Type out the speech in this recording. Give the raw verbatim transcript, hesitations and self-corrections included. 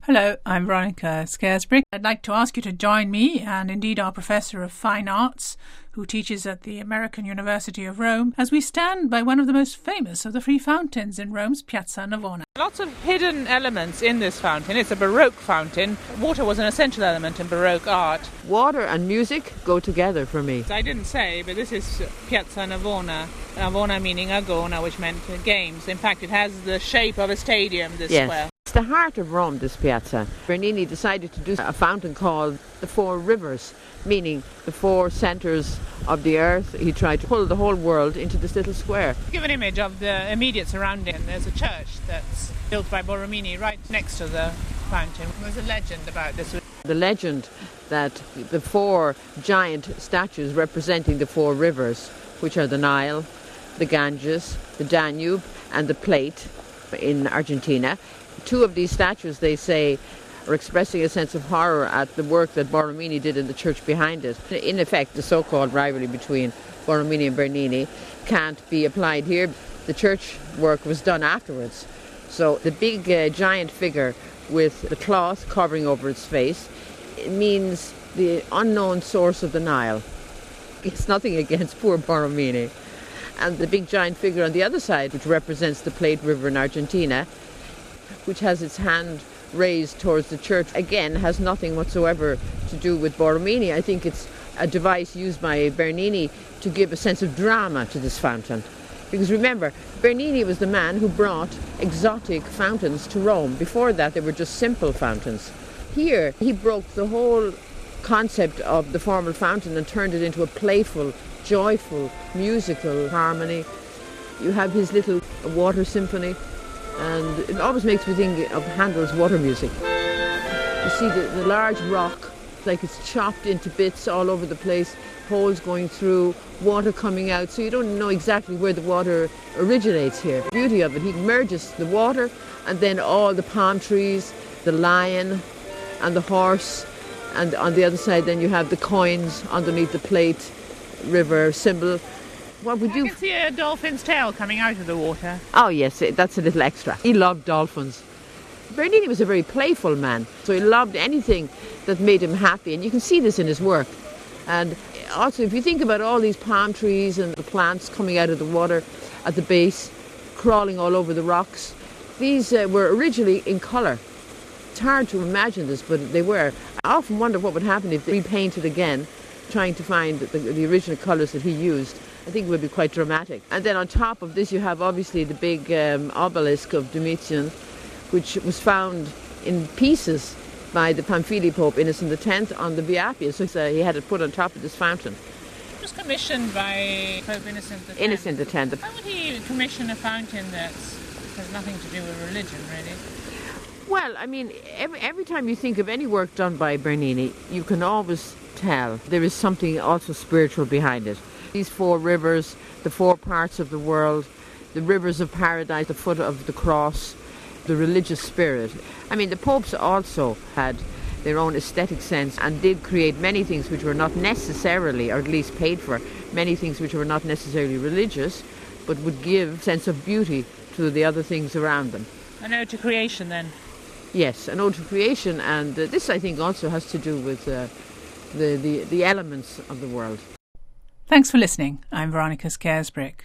Hello, I'm Veronica Scaresbrick. I'd like to ask you to join me and indeed our Professor of Fine Arts, who teaches at the American University of Rome, as we stand by one of the most famous of the three fountains in Rome's Piazza Navona. Lots of hidden elements in this fountain. It's a Baroque fountain. Water was an essential element in Baroque art. Water and music go together for me. I didn't say, but this is Piazza Navona. Navona meaning agona, which meant games. In fact, it has the shape of a stadium, this yes. square. It's the heart of Rome, this piazza. Bernini decided to do a fountain called the Four Rivers, meaning the four centres of the earth. He tried to pull the whole world into this little square. Give an image of the immediate surrounding. There's a church that's built by Borromini right next to the fountain. There's a legend about this. The legend that the four giant statues representing the four rivers, which are the Nile, the Ganges, the Danube and the Plate in Argentina. Two of these statues, they say, are expressing a sense of horror at the work that Borromini did in the church behind it. In effect, the so-called rivalry between Borromini and Bernini can't be applied here. The church work was done afterwards. So the big uh, giant figure with the cloth covering over its face, it means the unknown source of the Nile. It's nothing against poor Borromini. And the big giant figure on the other side, which represents the Plate River in Argentina, which has its hand raised towards the church, again, has nothing whatsoever to do with Borromini. I think it's a device used by Bernini to give a sense of drama to this fountain. Because remember, Bernini was the man who brought exotic fountains to Rome. Before that, they were just simple fountains. Here, he broke the whole concept of the formal fountain and turned it into a playful, joyful, musical harmony. You have his little water symphony, and it always makes me think of Handel's water music. You see the, the large rock, like it's chopped into bits all over the place, holes going through, water coming out, so you don't know exactly where the water originates here. The beauty of it, he merges the water and then all the palm trees, the lion and the horse, and on the other side then you have the coins underneath the Plate River symbol. What we do? I can see a dolphin's tail coming out of the water. Oh yes, that's a little extra. He loved dolphins. Bernini was a very playful man, so he loved anything that made him happy, and you can see this in his work. And also, if you think about all these palm trees and the plants coming out of the water at the base, crawling all over the rocks, these uh, were originally in colour. It's hard to imagine this, but they were. I often wonder what would happen if they repainted again, trying to find the, the original colours that he used. I think it would be quite dramatic. And then on top of this you have obviously the big um, obelisk of Domitian, which was found in pieces by the Pamphili Pope Innocent the tenth on the Via Appia. So uh, he had it put on top of this fountain. It was commissioned by Pope Innocent the tenth. Innocent the tenth. How would he commission a fountain that has nothing to do with religion, really? Well, I mean, every, every time you think of any work done by Bernini, you can always tell there is something also spiritual behind it. These four rivers, the four parts of the world, the rivers of paradise, the foot of the cross, the religious spirit. I mean, the popes also had their own aesthetic sense and did create many things which were not necessarily, or at least paid for, many things which were not necessarily religious, but would give a sense of beauty to the other things around them. An ode to creation, then? Yes, an ode to creation, and uh, this, I think, also has to do with uh, the, the, the elements of the world. Thanks for listening. I'm Veronica Scaresbrick.